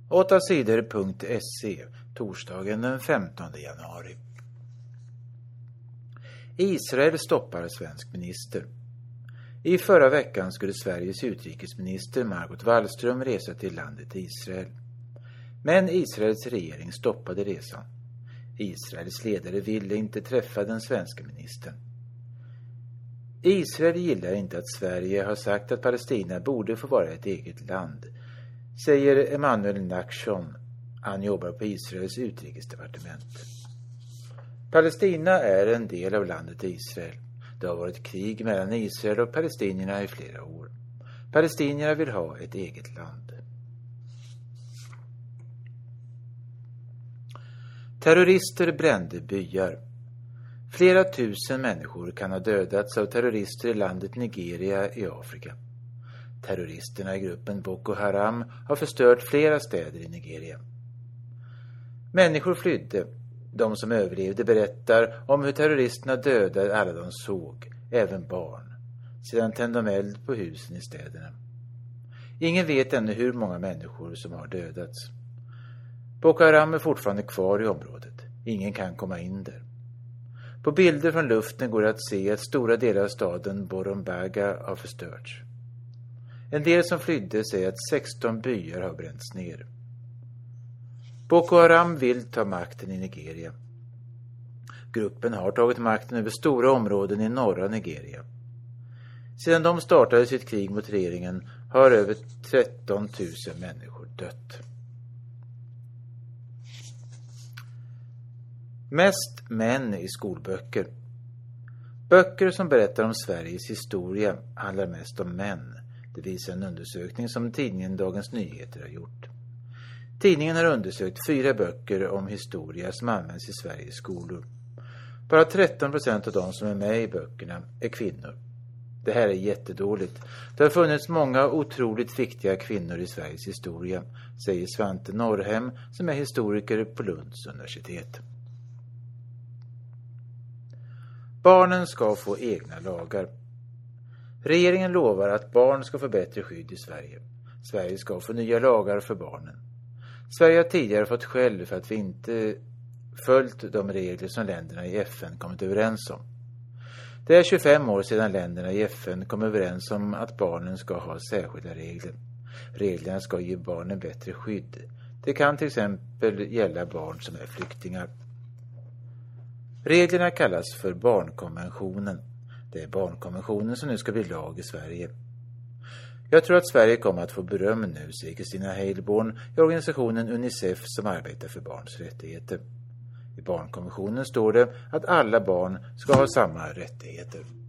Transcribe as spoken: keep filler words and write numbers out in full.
åtta sidor punkt se, torsdagen den femtonde januari. Israel stoppar svensk minister. I förra veckan skulle Sveriges utrikesminister Margot Wallström resa till landet Israel. Men Israels regering stoppade resan. Israels ledare ville inte träffa den svenska ministern. Israel gillar inte att Sverige har sagt att Palestina borde få vara ett eget land, säger Emanuel Nachshon. Han jobbar på Israels utrikesdepartement. Palestina är en del av landet Israel. Det har varit krig mellan Israel och palestinierna i flera år. Palestinierna vill ha ett eget land. Terrorister brände byar. Flera tusen människor kan ha dödats av terrorister i landet Nigeria i Afrika. Terroristerna i gruppen Boko Haram har förstört flera städer i Nigeria. Människor flydde. De som överlevde berättar om hur terroristerna dödade alla de såg, även barn. Sedan tände de eld på husen i städerna. Ingen vet ännu hur många människor som har dödats. Boko Haram är fortfarande kvar i området. Ingen kan komma in där. På bilder från luften går det att se att stora delar av staden Borombaga har förstörts. En del som flydde säger att sexton byar har bränts ner. Boko Haram vill ta makten i Nigeria. Gruppen har tagit makten över stora områden i norra Nigeria. Sedan de startade sitt krig mot regeringen har över tretton tusen människor dött. Mest män i skolböcker. Böcker som berättar om Sveriges historia handlar mest om män. Det visar en undersökning som tidningen Dagens Nyheter har gjort. Tidningen har undersökt fyra böcker om historia som används i Sveriges skolor. Bara tretton procent av de som är med i böckerna är kvinnor. Det här är jättedåligt. Det har funnits många otroligt viktiga kvinnor i Sveriges historia, säger Svante Norrhem som är historiker på Lunds universitet. Barnen ska få egna lagar. Regeringen lovar att barn ska få bättre skydd i Sverige. Sverige ska få nya lagar för barnen. Sverige har tidigare fått skäll för att vi inte följt de regler som länderna i F N kommit överens om. Det är tjugofem år sedan länderna i F N kom överens om att barnen ska ha särskilda regler. Reglerna ska ge barnen bättre skydd. Det kan till exempel gälla barn som är flyktingar. Reglerna kallas för barnkonventionen. Det är barnkonventionen som nu ska bli lag i Sverige. Jag tror att Sverige kommer att få beröm nu, säger Kristina Heilborn i organisationen Unicef som arbetar för barns rättigheter. I barnkonventionen står det att alla barn ska ha samma rättigheter.